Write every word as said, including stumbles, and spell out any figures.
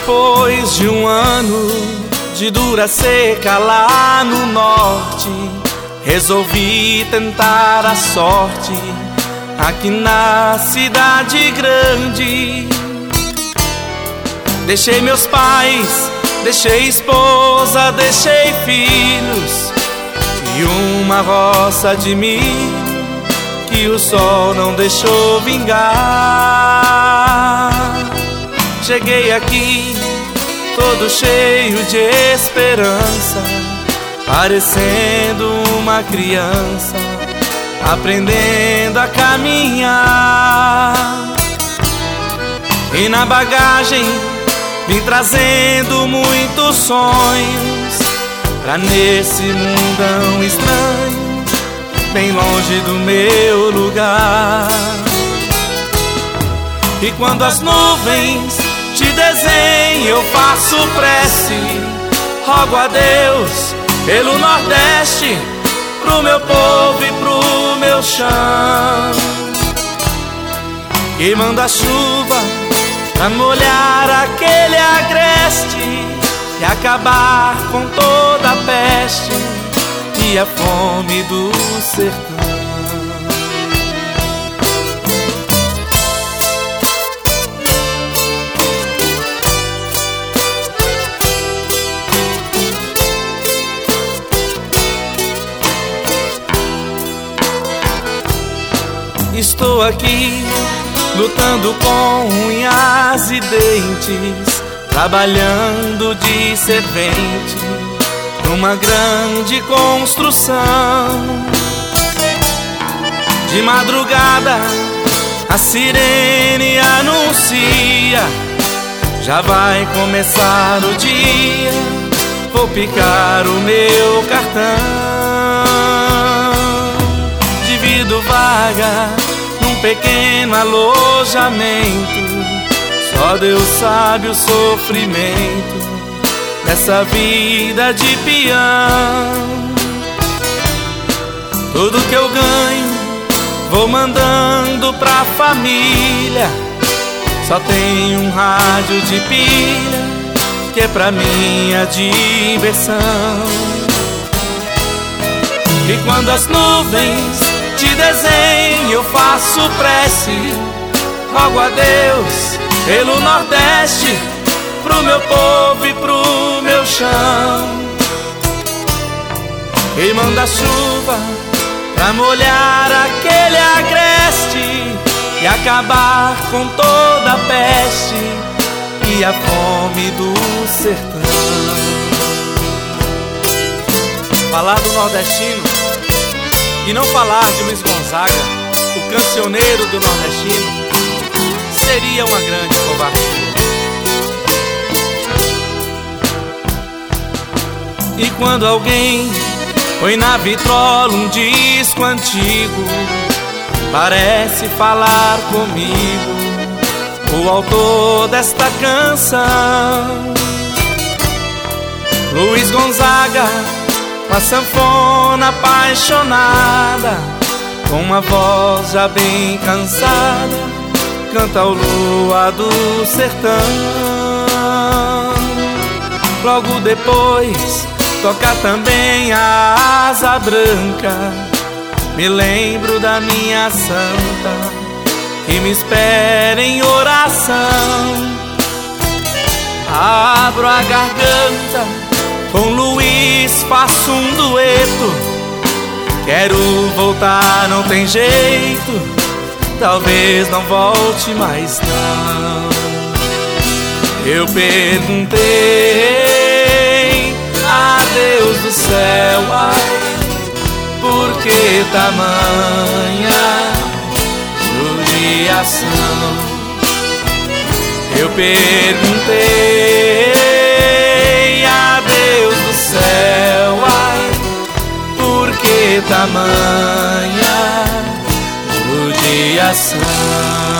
depois de um ano de dura seca lá no norte, resolvi tentar a sorte aqui na cidade grande. Deixei meus pais, deixei esposa, deixei filhos e uma roça de milho que o sol não deixou vingar. Cheguei aqui todo cheio de esperança, parecendo uma criança aprendendo a caminhar. E na bagagem vim trazendo muitos sonhos pra nesse mundão estranho, bem longe do meu lugar. E quando as nuvens te desenho, eu faço prece, rogo a Deus pelo Nordeste, pro meu povo e pro meu chão. E manda chuva pra molhar aquele agreste e acabar com toda a peste e a fome do sertão. Estou aqui lutando com unhas e dentes, trabalhando de servente numa grande construção. De madrugada a sirene anuncia, já vai começar o dia, vou picar o meu cartão. Divido vaga num pequeno alojamento, só Deus sabe o sofrimento dessa vida de peão. Tudo que eu ganho vou mandando pra família, só tem um rádio de pilha que é pra minha diversão. E quando as nuvens te desenho, eu faço prece, rogo a Deus pelo Nordeste, pro meu povo e pro meu chão. E manda chuva pra molhar aquele agreste e acabar com toda a peste e a fome do sertão. Falar do nordestino e não falar de Luiz Gonzaga, o cancioneiro do nordestino, seria uma grande covardia. E quando alguém põe na vitrola um disco antigo, parece falar comigo, o autor desta canção. Luiz Gonzaga, com a sanfona apaixonada, com uma voz já bem cansada, canta o luar do sertão. Logo depois toca também a Asa Branca, me lembro da minha santa que me espera em oração. Abro a garganta, com Luiz faço um dueto, quero voltar, não tem jeito, talvez não volte mais não. Eu perguntei a Deus do céu, ai, por que tamanha judiação? Eu perguntei a Deus do céu, ai, por que tamanha judiação?